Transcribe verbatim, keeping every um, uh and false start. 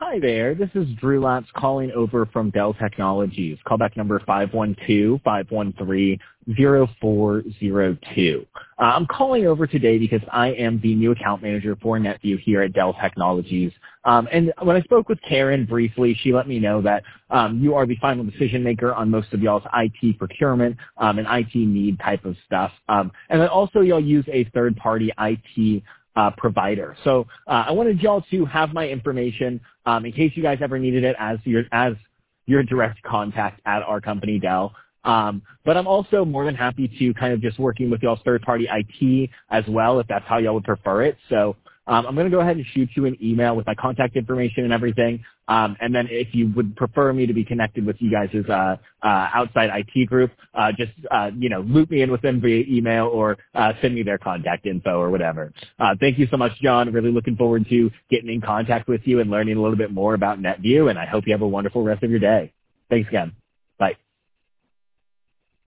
Hi there, this is Drew Latz calling over from Dell Technologies. Callback number five one two, five one three, zero four zero two. Uh, I'm calling over today because I am the new account manager for NetView here at Dell Technologies. Um, and when I spoke with Karen briefly, she let me know that um, you are the final decision maker on most of y'all's I T procurement um, and I T need type of stuff. Um, and then also y'all use a third-party I T Uh, provider. So uh, I wanted y'all to have my information um, in case you guys ever needed it as your as your direct contact at our company, Dell. Um, but I'm also more than happy to kind of just working with y'all's third-party I T as well, if that's how y'all would prefer it. So um, I'm going to go ahead and shoot you an email with my contact information and everything. Um, and then if you would prefer me to be connected with you guys' uh, uh, outside I T group, uh, just, uh, you know, loop me in with them via email or uh, send me their contact info or whatever. Uh, thank you so much, John. Really looking forward to getting in contact with you and learning a little bit more about NetView, and I hope you have a wonderful rest of your day. Thanks again.